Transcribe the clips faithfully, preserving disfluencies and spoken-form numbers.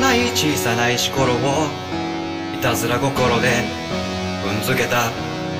ない小さな石ころをいたずら心で踏んづけた。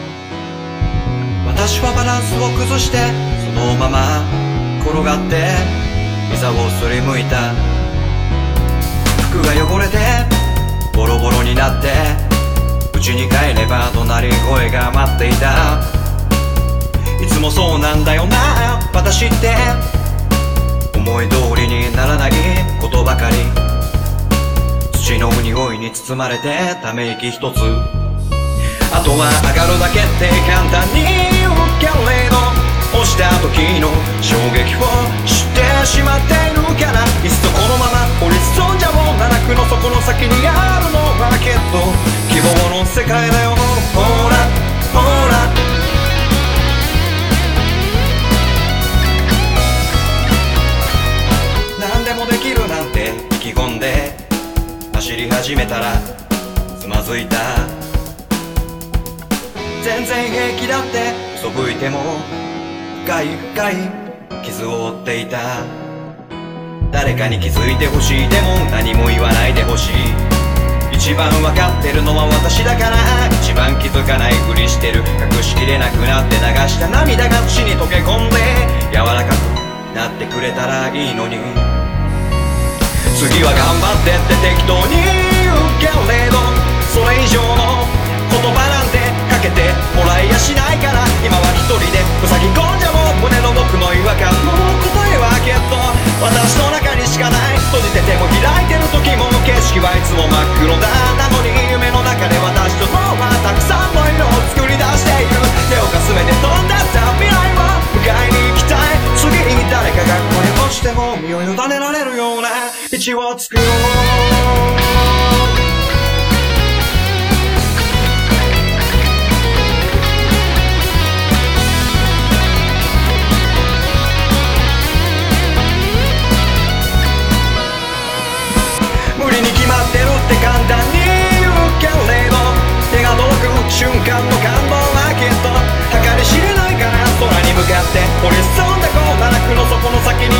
私はバランスを崩してそのまま転がって膝をすりむいた。服が汚れてボロボロになって家に帰れば怒鳴り声が待っていた。いつもそうなんだよな私って、思い通りにならないことばかり。土の匂いに包まれてため息一つ。あとは上がるだけって簡単に言うけれど、押した時の衝撃を知ってしまっているから、いっそこのまま降り進んじゃおう。奈落の底の先にあるのはきっと希望の世界だよ。ほらほら何でもできるなんて意気込んで走り始めたらつまずいた。全然平気だって嘘吹いても深い深い傷を負っていた。誰かに気づいてほしいでも何も言わないでほしい。一番わかってるのは私だから、一番気づかないふりしてる。隠しきれなくなって流した涙が土に溶け込んで柔らかくなってくれたらいいのに。次は頑張ってって適当に言うけれど、それ以上の言葉なんてかけてもらいやしないから、今は一人で塞ぎ込んじゃもう胸の僕の違和感の答えはきっと私の中にしかない。閉じてても開いてる時も景色はいつも真っ黒だ。なのに夢の中で私と脳はたくさんの色を作り出している。手をかすめて飛んだった未来を迎えに行きたい。次に誰かが声をしても身を委ねられるような道を作ろう。って簡単に言うけれど、手が届く瞬間の感動はきっと計り知れないから、空に向かって掘り進んでこう奈落の底の先に